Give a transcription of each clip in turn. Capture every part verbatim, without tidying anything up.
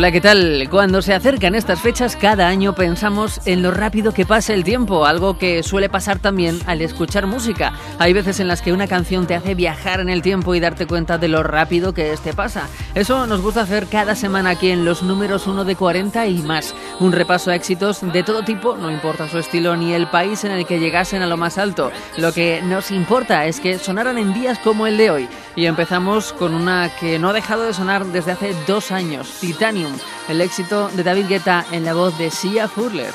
Hola, ¿qué tal? Cuando se acercan estas fechas, cada año pensamos en lo rápido que pasa el tiempo, algo que suele pasar también al escuchar música. Hay veces en las que una canción te hace viajar en el tiempo y darte cuenta de lo rápido que este pasa. Eso nos gusta hacer cada semana aquí en los números uno de cuarenta y más. Un repaso a éxitos de todo tipo, no importa su estilo ni el país en el que llegasen a lo más alto. Lo que nos importa es que sonaran en días como el de hoy. Y empezamos con una que no ha dejado de sonar desde hace dos años, Titanium, el éxito de David Guetta en la voz de Sia Furler.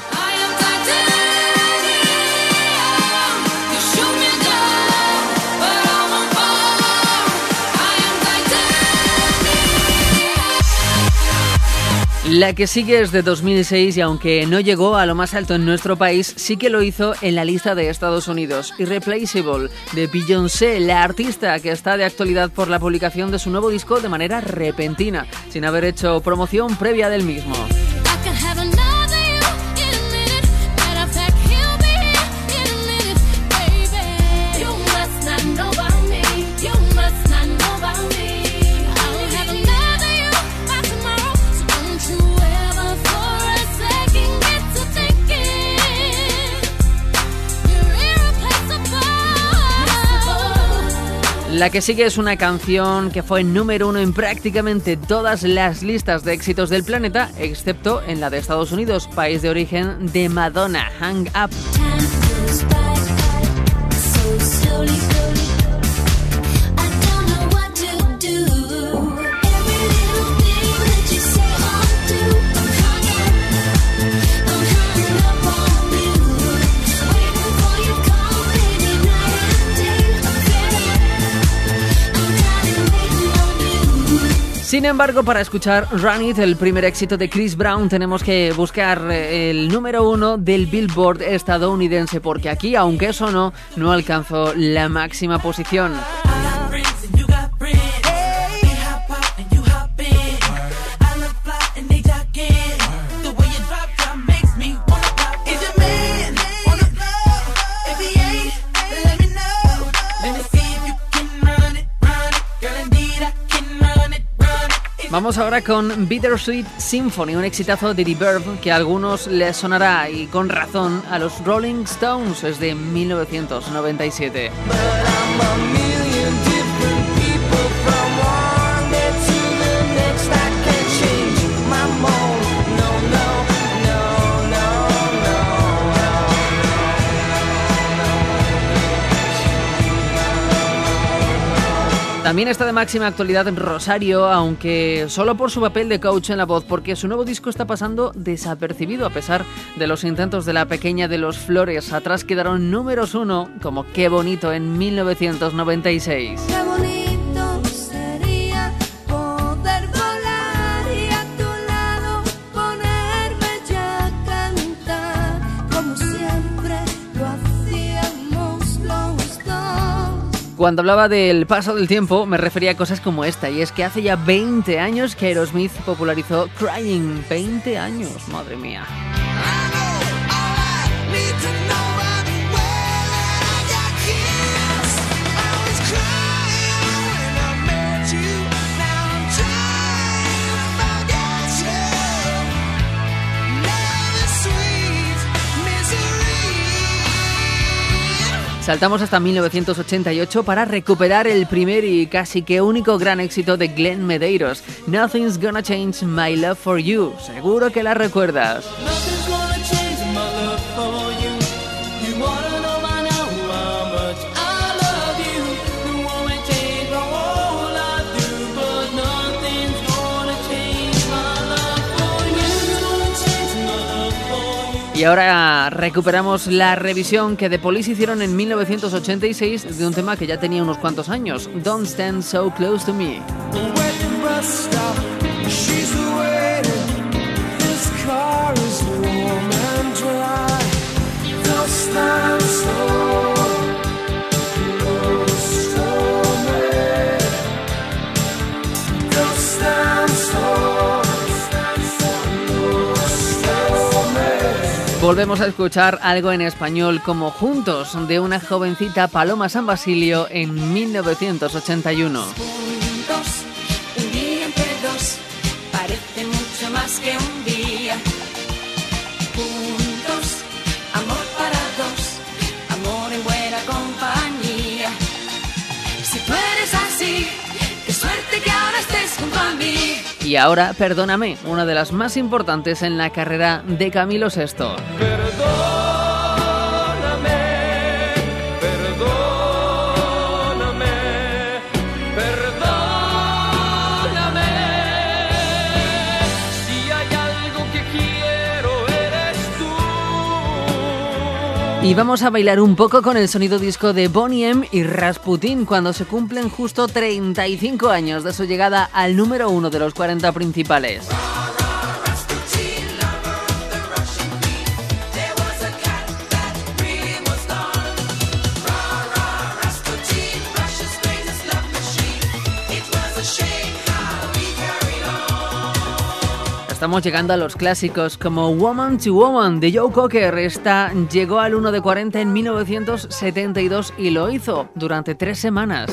La que sigue es de dos mil seis y aunque no llegó a lo más alto en nuestro país, sí que lo hizo en la lista de Estados Unidos. Irreplaceable, de Beyoncé, la artista que está de actualidad por la publicación de su nuevo disco de manera repentina, sin haber hecho promoción previa del mismo. La que sigue es una canción que fue número uno en prácticamente todas las listas de éxitos del planeta, excepto en la de Estados Unidos, país de origen de Madonna, Hang Up. Sin embargo, para escuchar Run It, el primer éxito de Chris Brown, tenemos que buscar el número uno del Billboard estadounidense, porque aquí, aunque eso no, no alcanzó la máxima posición. Vamos ahora con Bittersweet Symphony, un exitazo de Reverb que a algunos les sonará, y con razón, a los Rolling Stones. Es de mil novecientos noventa y siete. También está de máxima actualidad Rosario, aunque solo por su papel de coach en la voz, porque su nuevo disco está pasando desapercibido a pesar de los intentos de la pequeña de los Flores. Atrás quedaron números uno, como Qué Bonito en mil novecientos noventa y seis. Qué bonito sería poder volar y a tu lado ponerme ya a cantar, como siempre lo hacíamos los dos. Cuando hablaba del paso del tiempo me refería a cosas como esta, y es que hace ya veinte años que Aerosmith popularizó Crying. veinte años, madre mía. Saltamos hasta mil novecientos ochenta y ocho para recuperar el primer y casi que único gran éxito de Glenn Medeiros, Nothing's Gonna Change My Love For You. Seguro que la recuerdas. Y ahora recuperamos la revisión que The Police hicieron en mil novecientos ochenta y seis de un tema que ya tenía unos cuantos años, Don't Stand So Close To Me. Volvemos a escuchar algo en español como Juntos, de una jovencita Paloma San Basilio en mil novecientos ochenta y uno. Juntos, un día entre dos, parece mucho más más que un día. Juntos, amor para dos, amor en buena compañía. Si tú eres así, qué suerte que ahora estés junto a mí. Y ahora, Perdóname, una de las más importantes en la carrera de Camilo Sesto. Y vamos a bailar un poco con el sonido disco de Boney M y Rasputin cuando se cumplen justo treinta y cinco años de su llegada al número uno de los cuarenta principales. Estamos llegando a los clásicos como Woman to Woman de Joe Cocker. Esta llegó al uno de cuarenta en mil novecientos setenta y dos y lo hizo durante tres semanas.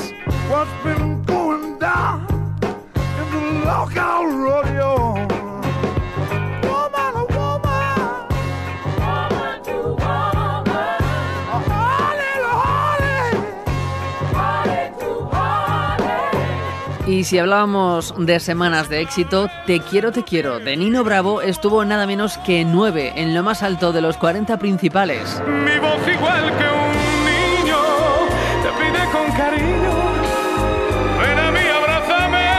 Y si hablábamos de semanas de éxito, Te quiero, te quiero, de Nino Bravo, estuvo nada menos que nueve en lo más alto de los cuarenta principales. Mi voz igual que un niño, te pide con cariño, ven a mí, abrázame,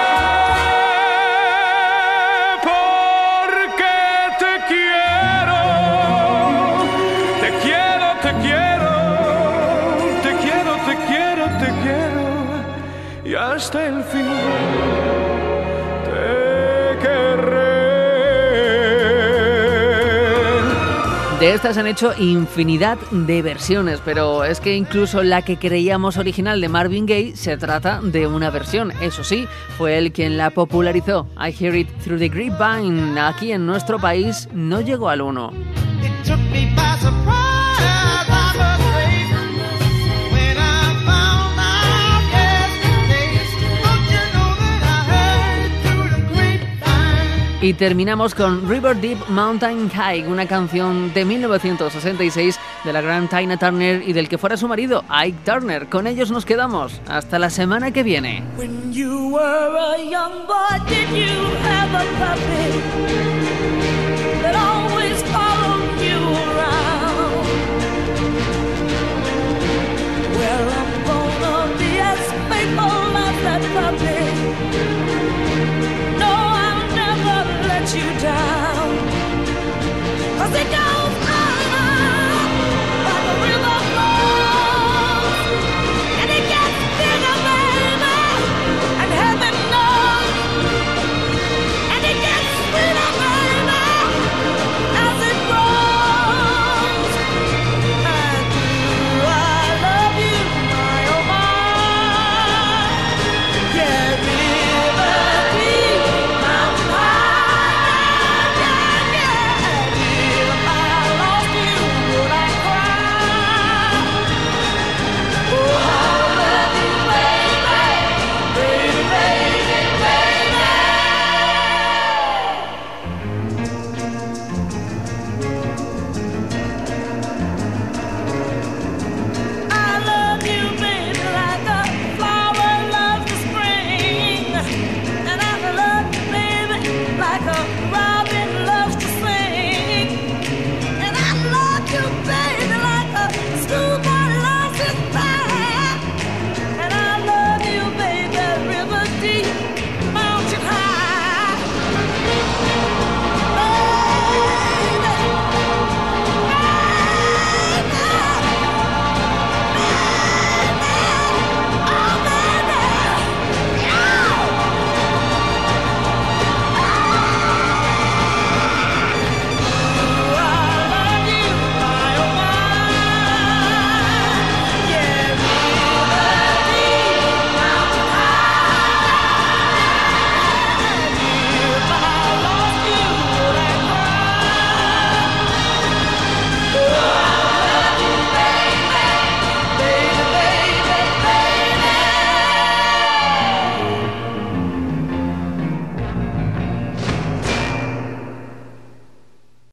porque te quiero, te quiero, te quiero, te quiero, te quiero, te quiero. Y hasta el fin te querré. De estas han hecho infinidad de versiones, pero es que incluso la que creíamos original de Marvin Gaye se trata de una versión. Eso sí, fue él quien la popularizó. I Hear It Through the Grapevine. Aquí en nuestro país no llegó al uno. Y terminamos con River Deep Mountain High, una canción de mil novecientos sesenta y seis de la gran Tina Turner y del que fuera su marido, Ike Turner. Con ellos nos quedamos. Hasta la semana que viene. When you were a young boy, did you have a puppy?